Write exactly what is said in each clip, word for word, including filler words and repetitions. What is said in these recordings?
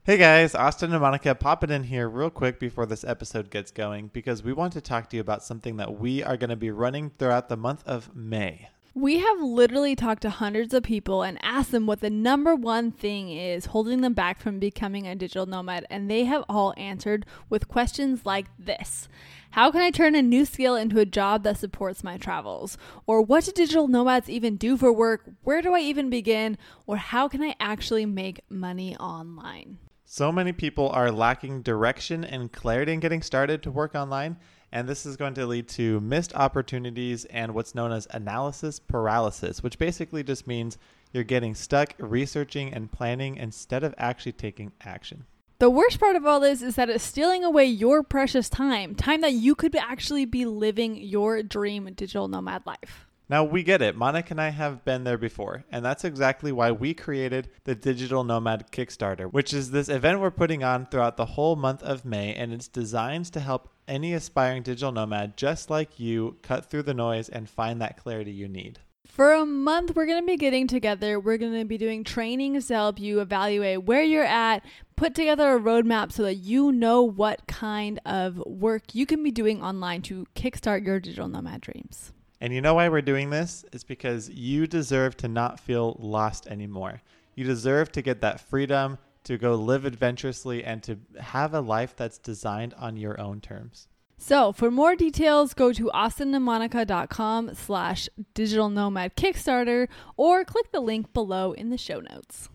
Hey guys, Austin and Monica popping in here real quick before this episode gets going because we want to talk to you about something that we are going to be running throughout the month of May. We have literally talked to hundreds of people and asked them what the number one thing is holding them back from becoming a digital nomad, and they have all answered with questions like this. How can I turn a new skill into a job that supports my travels? Or what do digital nomads even do for work? Where do I even begin? Or how can I actually make money online? So many people are lacking direction and clarity in getting started to work online, and this is going to lead to missed opportunities and what's known as analysis paralysis, which basically just means you're getting stuck researching and planning instead of actually taking action. The worst part of all this is that it's stealing away your precious time, time that you could actually be living your dream digital nomad life. Now, we get it. Monica and I have been there before, and that's exactly why we created the Digital Nomad Kickstarter, which is this event we're putting on throughout the whole month of May, and it's designed to help any aspiring digital nomad just like you cut through the noise and find that clarity you need. For a month, we're going to be getting together. We're going to be doing trainings to help you evaluate where you're at, put together a roadmap so that you know what kind of work you can be doing online to kickstart your digital nomad dreams. And you know why we're doing this? It's because you deserve to not feel lost anymore. You deserve to get that freedom to go live adventurously and to have a life that's designed on your own terms. So for more details, go to austinandmonica.com slash digital nomad Kickstarter or click the link below in the show notes.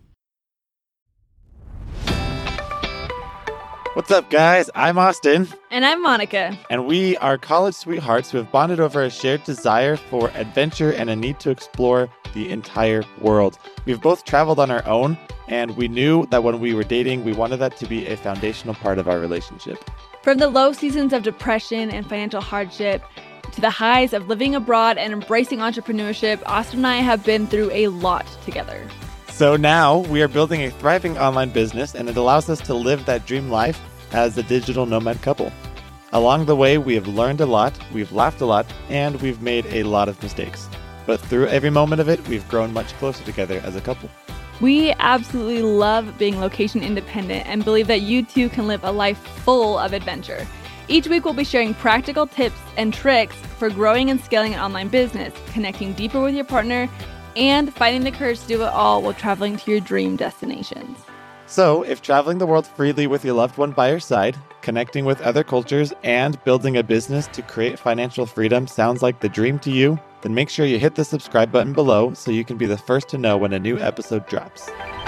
What's up, guys? I'm Austin. And I'm Monica. And we are college sweethearts who have bonded over a shared desire for adventure and a need to explore the entire world. We've both traveled on our own, and we knew that when we were dating, we wanted that to be a foundational part of our relationship. From the low seasons of depression and financial hardship to the highs of living abroad and embracing entrepreneurship, Austin and I have been through a lot together. So now we are building a thriving online business, and it allows us to live that dream life as a digital nomad couple. Along the way, we have learned a lot, we've laughed a lot, and we've made a lot of mistakes. But through every moment of it, we've grown much closer together as a couple. We absolutely love being location independent and believe that you too can live a life full of adventure. Each week we'll be sharing practical tips and tricks for growing and scaling an online business, connecting deeper with your partner, and finding the courage to do it all while traveling to your dream destinations. So, if traveling the world freely with your loved one by your side, connecting with other cultures, and building a business to create financial freedom sounds like the dream to you, then make sure you hit the subscribe button below so you can be the first to know when a new episode drops.